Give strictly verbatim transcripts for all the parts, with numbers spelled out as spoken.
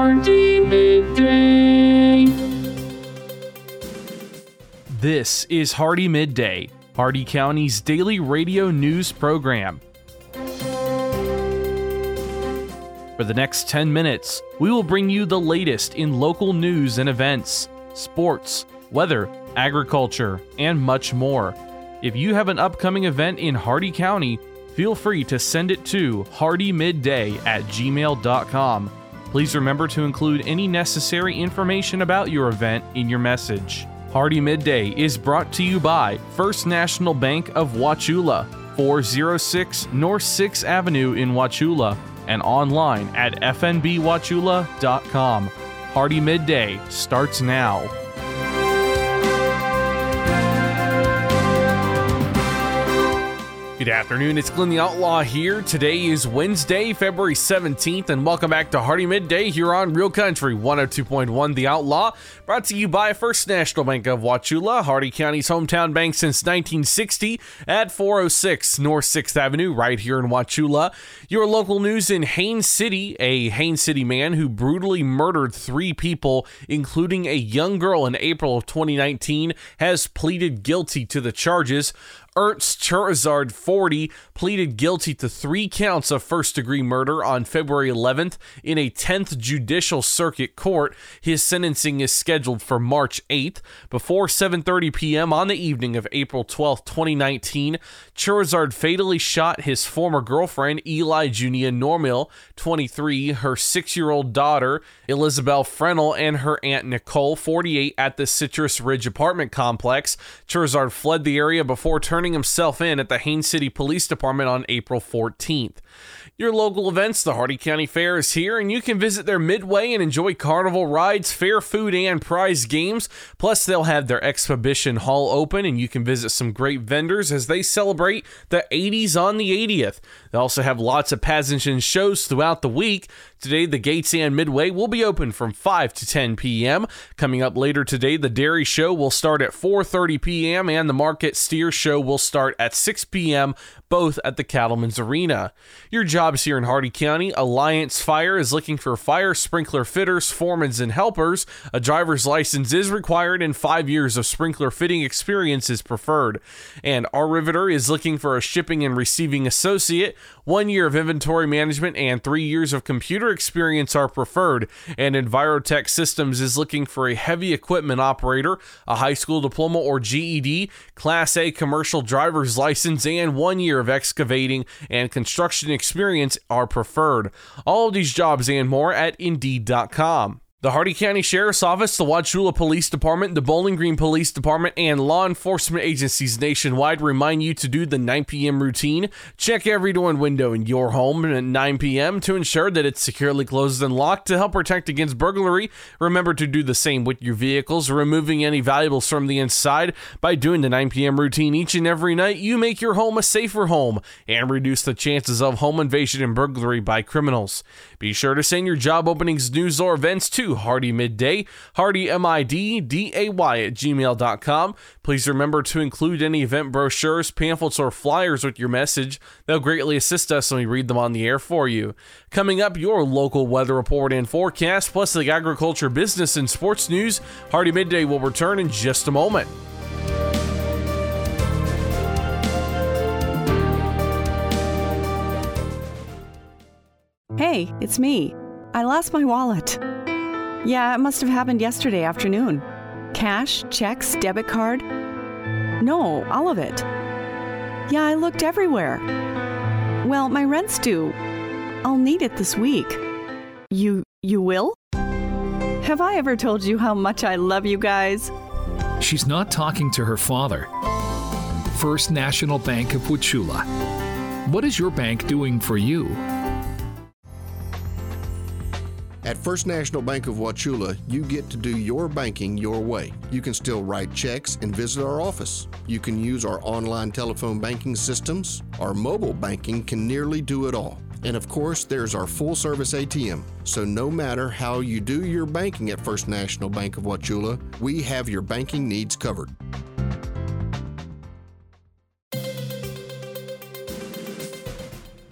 Hardy Midday. This is Hardy Midday, Hardy County's daily radio news program. For the next ten minutes, we will bring you the latest in local news and events, sports, weather, agriculture, and much more. If you have an upcoming event in Hardy County, feel free to send it to hardymidday at gmail dot com. Please remember to include any necessary information about your event in your message. Hardy Midday is brought to you by First National Bank of Wauchula, four oh six North sixth Avenue in Wauchula, and online at f n b wauchula dot com. Hardy Midday starts now. Good afternoon, it's Glenn the Outlaw here. Today is Wednesday, February seventeenth, and welcome back to Hardy Midday here on Real Country one oh two point one The Outlaw, brought to you by First National Bank of Wauchula, Hardy County's hometown bank since nineteen sixty at four oh six North sixth Avenue, right here in Wauchula. Your local news in Haines City, a Haines City man who brutally murdered three people, including a young girl in April of twenty nineteen, has pleaded guilty to the charges. Ernst Cherizard, forty, pleaded guilty to three counts of first-degree murder on February eleventh in a tenth Judicial Circuit Court. His sentencing is scheduled for March eighth. Before seven thirty p.m. on the evening of April twelfth, twenty nineteen, Cherizard fatally shot his former girlfriend, Eli Junia Normil, twenty-three, her six-year-old daughter, Elizabeth Frenel, and her aunt Nicole, forty-eight, at the Citrus Ridge apartment complex. Cherizard fled the area before turning himself in at the Haines City Police Department on April fourteenth. Your local events, the Hardy County Fair, is here, and you can visit their midway and enjoy carnival rides, fair food, and prize games. Plus, they'll have their exhibition hall open, and you can visit some great vendors as they celebrate the eighties on the eightieth. They also have lots of pageants and shows throughout the week. Today, the Gates and Midway will be open from five to ten p.m. Coming up later today, the Dairy Show will start at four thirty p.m. and the Market Steer Show will start at six p.m., both at the Cattlemen's Arena. Your jobs here in Hardy County: Alliance Fire is looking for fire sprinkler fitters, foremans, and helpers. A driver's license is required and five years of sprinkler fitting experience is preferred. And our Riveter is looking for a shipping and receiving associate. One year of inventory management and three years of computer experience are preferred. And Envirotech Systems is looking for a heavy equipment operator, a high school diploma or G E D, Class A commercial driver's license, and one year of excavating and construction experience are preferred. All of these jobs and more at Indeed dot com. The Hardy County Sheriff's Office, the Wauchula Police Department, the Bowling Green Police Department, and law enforcement agencies nationwide remind you to do the nine p.m. routine. Check every door and window in your home at nine p.m. to ensure that it's securely closed and locked to help protect against burglary. Remember to do the same with your vehicles, removing any valuables from the inside. By doing the nine p.m. routine each and every night, you make your home a safer home and reduce the chances of home invasion and burglary by criminals. Be sure to send your job openings, news, or events to Hardy Midday, Hardy M I D D A Y at gmail dot com. Please remember to include any event brochures, pamphlets, or flyers with your message. They'll greatly assist us when we read them on the air for you. Coming up, your local weather report and forecast, plus the agriculture, business, and sports news. Hardy Midday will return in just a moment. Hey, it's me. I lost my wallet. Yeah, it must have happened yesterday afternoon. Cash, checks, debit card. No, all of it. Yeah, I looked everywhere. Well, my rent's due. I'll need it this week. You, you will? Have I ever told you how much I love you guys? She's not talking to her father. First National Bank of Wauchula. What is your bank doing for you? At First National Bank of Wauchula, you get to do your banking your way. You can still write checks and visit our office. You can use our online telephone banking systems. Our mobile banking can nearly do it all. And of course, there's our full-service A T M. So no matter how you do your banking at First National Bank of Wauchula, we have your banking needs covered.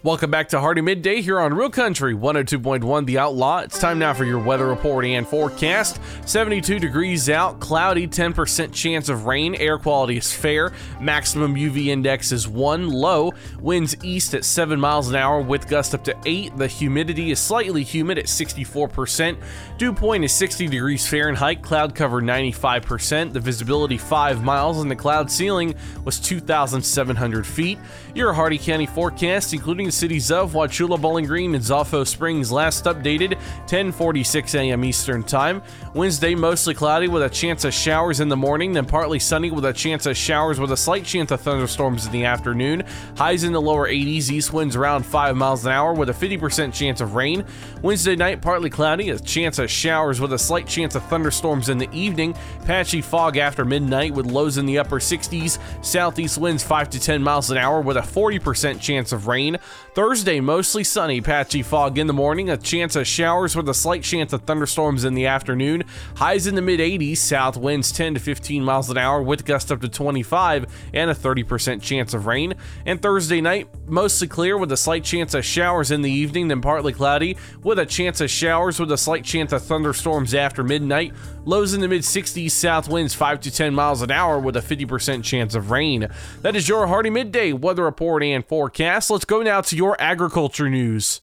Welcome back to Hardy Midday here on Real Country one oh two point one The Outlaw. It's time now for your weather report and forecast. seventy-two degrees out, cloudy, ten percent chance of rain. Air quality is fair. Maximum U V index is one. Low. Winds east at seven miles an hour with gusts up to eight. The humidity is slightly humid at sixty-four percent. Dew point is sixty degrees Fahrenheit. Cloud cover ninety-five percent. The visibility five miles and the cloud ceiling was two thousand seven hundred feet. Your Hardy County forecast, including the cities of Wauchula, Bowling Green, and Zolfo Springs, last updated ten forty-six a.m. Eastern Time. Wednesday, mostly cloudy with a chance of showers in the morning, then partly sunny with a chance of showers with a slight chance of thunderstorms in the afternoon. Highs in the lower eighties, east winds around five miles an hour with a fifty percent chance of rain. Wednesday night, partly cloudy, a chance of showers with a slight chance of thunderstorms in the evening. Patchy fog after midnight with lows in the upper sixties. Southeast winds five to ten miles an hour with a forty percent chance of rain. Thursday, mostly sunny, patchy fog in the morning, a chance of showers with a slight chance of thunderstorms in the afternoon. Highs in the mid eighties, south winds ten to fifteen miles an hour with gusts up to twenty-five and a thirty percent chance of rain. And Thursday night, mostly clear with a slight chance of showers in the evening, then partly cloudy with a chance of showers with a slight chance of thunderstorms after midnight. Lows in the mid sixties, south winds five to ten miles an hour with a fifty percent chance of rain. That is your Hardy Midday weather report and forecast. Let's go now to your agriculture news.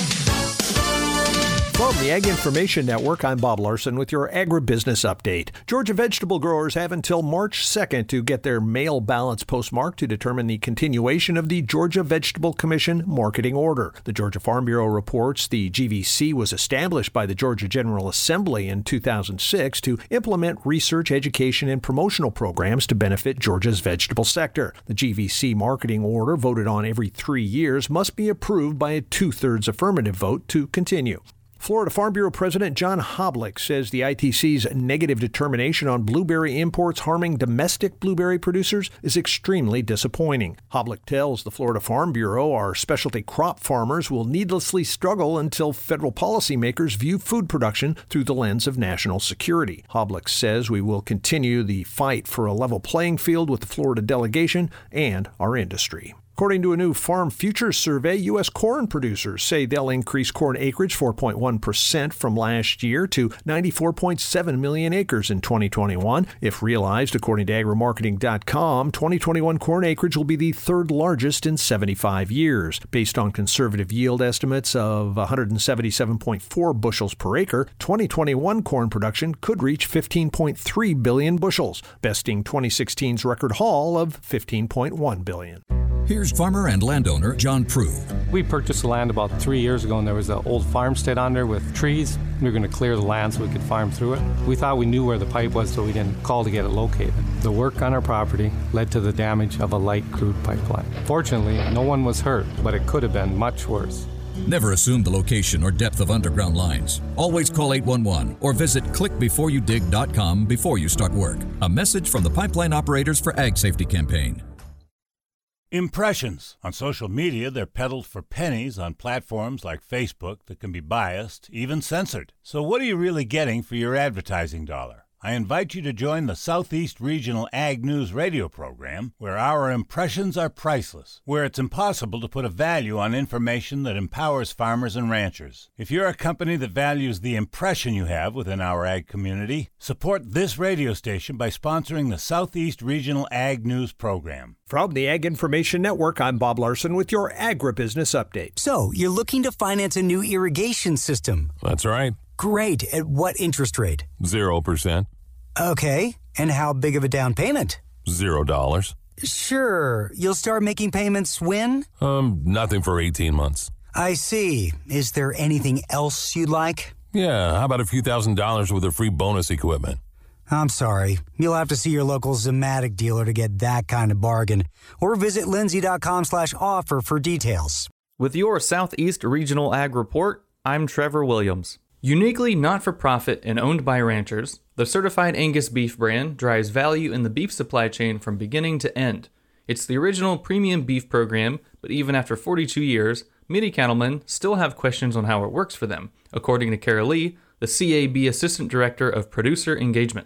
From the Ag Information Network, I'm Bob Larson with your agribusiness update. Georgia vegetable growers have until March second to get their mail ballots postmarked to determine the continuation of the Georgia Vegetable Commission marketing order. The Georgia Farm Bureau reports the G V C was established by the Georgia General Assembly in two thousand six to implement research, education, and promotional programs to benefit Georgia's vegetable sector. The G V C marketing order, voted on every three years, must be approved by a two-thirds affirmative vote to continue. Florida Farm Bureau President John Hoblick says the I T C's negative determination on blueberry imports harming domestic blueberry producers is extremely disappointing. Hoblick tells the Florida Farm Bureau our specialty crop farmers will needlessly struggle until federal policymakers view food production through the lens of national security. Hoblick says we will continue the fight for a level playing field with the Florida delegation and our industry. According to a new Farm Futures survey, U S corn producers say they'll increase corn acreage four point one percent from last year to ninety-four point seven million acres in twenty twenty-one. If realized, according to agri marketing dot com, twenty twenty-one corn acreage will be the third largest in seventy-five years. Based on conservative yield estimates of one hundred seventy-seven point four bushels per acre, twenty twenty-one corn production could reach fifteen point three billion bushels, besting twenty sixteen's record haul of fifteen point one billion. Here's farmer and landowner John Prue. We purchased the land about three years ago, and there was an old farmstead on there with trees. We were going to clear the land so we could farm through it. We thought we knew where the pipe was, so we didn't call to get it located. The work on our property led to the damage of a light crude pipeline. Fortunately, no one was hurt, but it could have been much worse. Never assume the location or depth of underground lines. Always call eight one one or visit click before you dig dot com before you start work. A message from the Pipeline Operators for Ag Safety campaign. Impressions. On social media, they're peddled for pennies on platforms like Facebook that can be biased, even censored. So what are you really getting for your advertising dollar? I invite you to join the Southeast Regional Ag News radio program, where our impressions are priceless, where it's impossible to put a value on information that empowers farmers and ranchers. If you're a company that values the impression you have within our ag community, support this radio station by sponsoring the Southeast Regional Ag News program. From the Ag Information Network, I'm Bob Larson with your agribusiness update. So, you're looking to finance a new irrigation system? That's right. Great. At what interest rate? Zero percent. Okay. And how big of a down payment? Zero dollars. Sure. You'll start making payments when? Um, nothing for eighteen months. I see. Is there anything else you'd like? Yeah, how about a few thousand dollars with a free bonus equipment? I'm sorry. You'll have to see your local Zematic dealer to get that kind of bargain. Or visit lindsay.com slash offer for details. With your Southeast Regional Ag Report, I'm Trevor Williams. Uniquely not-for-profit and owned by ranchers, the Certified Angus Beef brand drives value in the beef supply chain from beginning to end. It's the original premium beef program, but even after forty-two years, many cattlemen still have questions on how it works for them, according to Kara Lee, the C A B Assistant Director of Producer Engagement.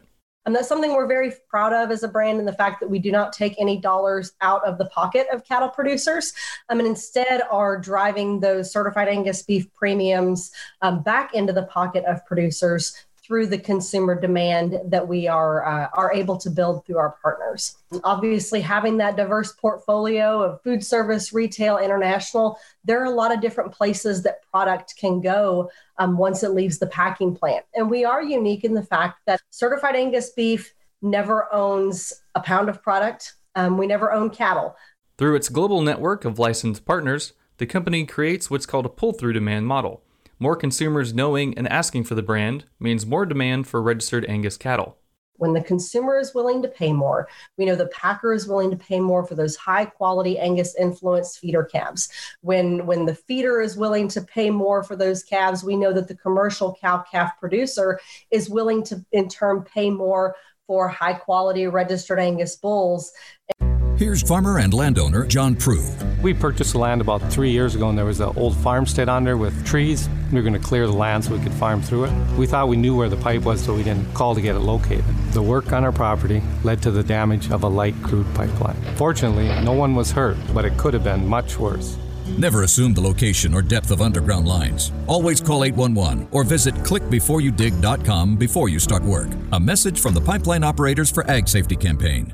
And that's something we're very proud of as a brand, and the fact that we do not take any dollars out of the pocket of cattle producers, um, and instead are driving those certified Angus beef premiums um, back into the pocket of producers through the consumer demand that we are uh, are able to build through our partners. Obviously, having that diverse portfolio of food service, retail, international, there are a lot of different places that product can go um, once it leaves the packing plant. And we are unique in the fact that certified Angus beef never owns a pound of product. Um, we never own cattle. Through its global network of licensed partners, the company creates what's called a pull-through demand model. More consumers knowing and asking for the brand means more demand for registered Angus cattle. When the consumer is willing to pay more, we know the packer is willing to pay more for those high quality Angus influenced feeder calves. When, when the feeder is willing to pay more for those calves, we know that the commercial cow-calf producer is willing to in turn pay more for high quality registered Angus bulls. Here's farmer and landowner John Prue. We purchased the land about three years ago, and there was an old farmstead on there with trees. We were going to clear the land so we could farm through it. We thought we knew where the pipe was, so we didn't call to get it located. The work on our property led to the damage of a light crude pipeline. Fortunately, no one was hurt, but it could have been much worse. Never assume the location or depth of underground lines. Always call eight one one or visit click before you dig dot com before you start work. A message from the Pipeline Operators for Ag Safety campaign.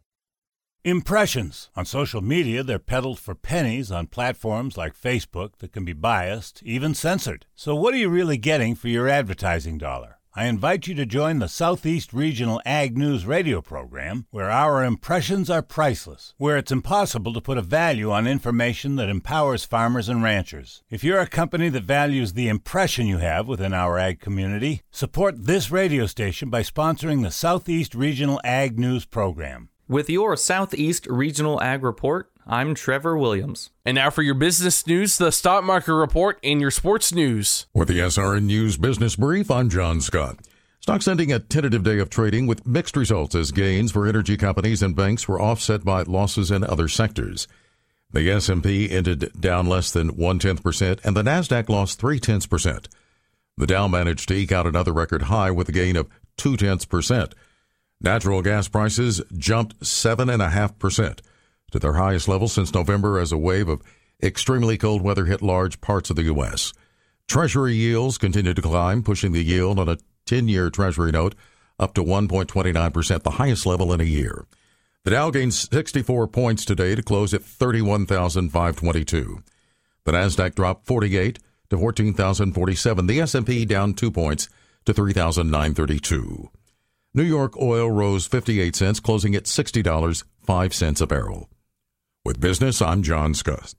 Impressions. On social media, they're peddled for pennies on platforms like Facebook that can be biased, even censored. So what are you really getting for your advertising dollar? I invite you to join the Southeast Regional Ag News radio program, where our impressions are priceless, where it's impossible to put a value on information that empowers farmers and ranchers. If you're a company that values the impression you have within our ag community, support this radio station by sponsoring the Southeast Regional Ag News program. With your Southeast Regional Ag Report, I'm Trevor Williams. And now for your business news, the stock market report, and your sports news. With the S R N News Business Brief, I'm John Scott. Stocks ending a tentative day of trading with mixed results as gains for energy companies and banks were offset by losses in other sectors. The S and P ended down less than one-tenth percent, and the NASDAQ lost three-tenths percent. The Dow managed to eke out another record high with a gain of two-tenths percent. Natural gas prices jumped seven point five percent to their highest level since November as a wave of extremely cold weather hit large parts of the U S. Treasury yields continued to climb, pushing the yield on a ten-year Treasury note up to one point two nine percent, the highest level in a year. The Dow gained sixty-four points today to close at thirty-one thousand five hundred twenty-two. The NASDAQ dropped forty-eight to fourteen thousand forty-seven. The S and P down two points to three thousand nine hundred thirty-two. New York oil rose fifty-eight cents, closing at sixty dollars and five cents a barrel. With business, I'm John Scott.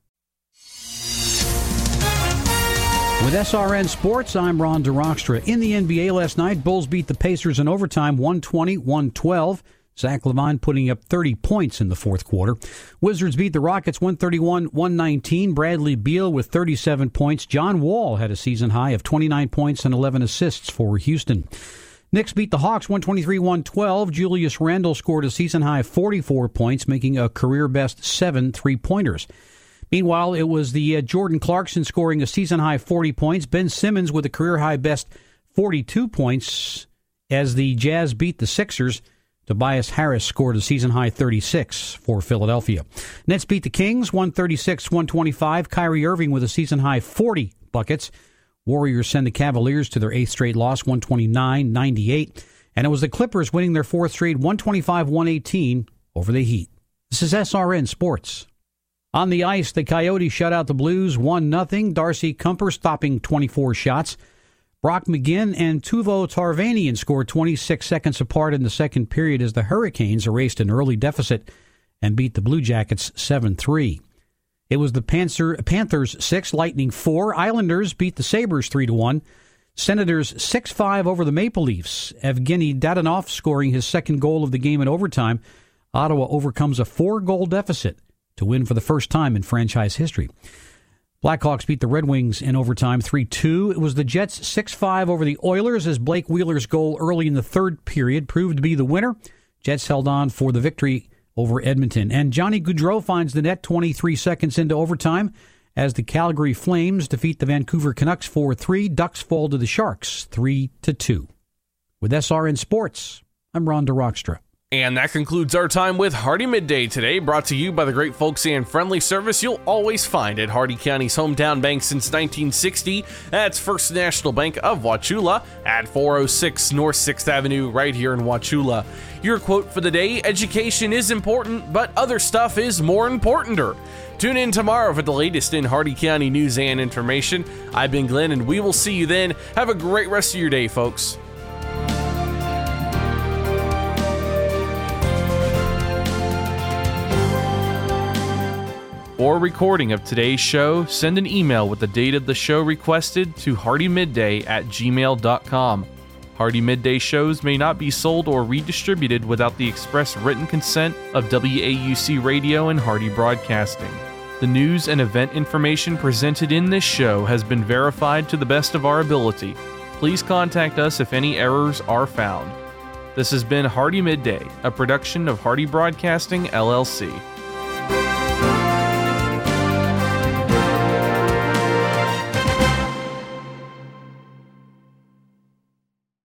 With S R N Sports, I'm Ron DeRockstra. In the N B A last night, Bulls beat the Pacers in overtime one twenty to one twelve. Zach LaVine putting up thirty points in the fourth quarter. Wizards beat the Rockets one thirty-one to one nineteen. Bradley Beal with thirty-seven points. John Wall had a season high of twenty-nine points and eleven assists for Houston. Knicks beat the Hawks one twenty-three to one twelve. Julius Randle scored a season-high forty-four points, making a career-best seven three-pointers. Meanwhile, it was the uh, Jordan Clarkson scoring a season-high forty points. Ben Simmons with a career-high best forty-two points as the Jazz beat the Sixers. Tobias Harris scored a season-high thirty-six for Philadelphia. Nets beat the Kings one thirty-six to one twenty-five. Kyrie Irving with a season-high forty buckets. Warriors send the Cavaliers to their eighth straight loss, one twenty-nine to ninety-eight. And it was the Clippers winning their fourth straight, one twenty-five to one eighteen over the Heat. This is S R N Sports. On the ice, the Coyotes shut out the Blues one nothing. Darcy Kumper stopping twenty-four shots. Brock McGinn and Tuvo Tarvanian scored twenty-six seconds apart in the second period as the Hurricanes erased an early deficit and beat the Blue Jackets seven three. It was the Panther, Panthers six, Lightning four. Islanders beat the Sabres three to one. Senators six five over the Maple Leafs. Evgeny Dadonov scoring his second goal of the game in overtime. Ottawa overcomes a four-goal deficit to win for the first time in franchise history. Blackhawks beat the Red Wings in overtime three two. It was the Jets six five over the Oilers as Blake Wheeler's goal early in the third period proved to be the winner. Jets held on for the victory over Edmonton. And Johnny Gaudreau finds the net twenty-three seconds into overtime as the Calgary Flames defeat the Vancouver Canucks four three. Ducks fall to the Sharks three to two. With S R N Sports, I'm Rhonda Rockstra. And that concludes our time with Hardee Midday today, brought to you by the great folks and friendly service you'll always find at Hardee County's hometown bank since nineteen sixty. That's First National Bank of Wauchula at four oh six North sixth Avenue right here in Wauchula. Your quote for the day: education is important, but other stuff is more importanter. Tune in tomorrow for the latest in Hardee County news and information. I've been Glenn, and we will see you then. Have a great rest of your day, folks. For a recording of today's show, send an email with the date of the show requested to hardymidday at gmail dot com. Hardee Midday shows may not be sold or redistributed without the express written consent of W A U C Radio and Hardee Broadcasting. The news and event information presented in this show has been verified to the best of our ability. Please contact us if any errors are found. This has been Hardee Midday, a production of Hardee Broadcasting, L L C.